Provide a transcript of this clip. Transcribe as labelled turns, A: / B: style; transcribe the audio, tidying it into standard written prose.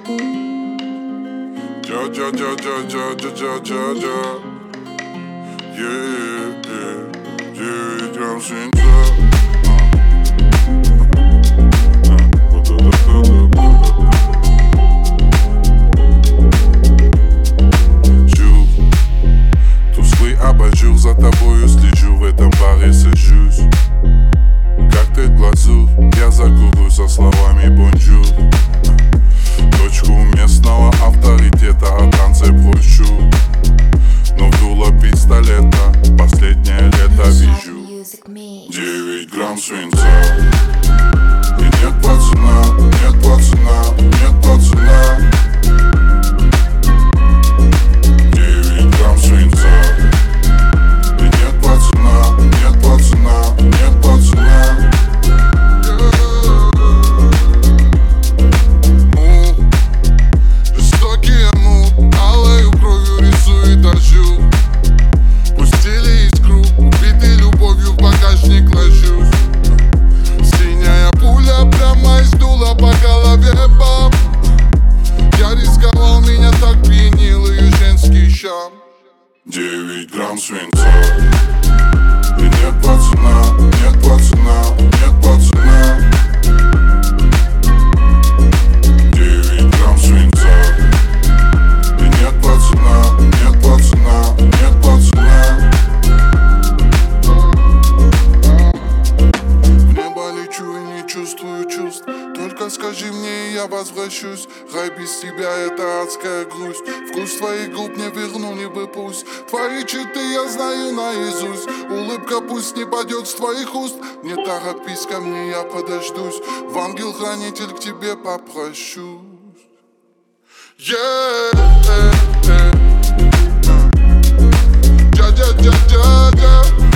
A: Ja, ja, ja, ja, ja, ja, ja, ja, ja. Yeah, yeah. 9 грамм свинца. Жур, тусклый абажур, за тобою слежу, в этом баре сажусь. Коктейль глазурь, я закурю со словами бонжур. Дочку местного авторитета о танце прощу, но в дуло пистолета последнее лето вижу 9 грамм свинца. И нет пацана, нет пацана, нет пацана. 9 грамм свинца. И нет пацана, нет пацана, нет пацана. Жестокий амут, алою кровью рисует ожог. Пустили искру, убитый любовью в багажник ложусь. Синяя пуля прямо из дула по голове, бам. Я рисковал, меня так пьянил ее женский щам. 9 грамм свинца. И нет пацана, нет пацана, нет пацана. 9 грамм свинца. И нет пацана, нет пацана, нет пацана. В небо лечу и не чувствую чувств. Только скажи мне, и я возвращусь. Рай без тебя — это адская грусть. Вкус твоих губ не вернули бы пусть. Твои черты я знаю наизусть. Улыбка пусть не падет с твоих уст. Не торопись ко мне, я подождусь. В ангел-хранитель к тебе попрощусь. Yeah, yeah, yeah.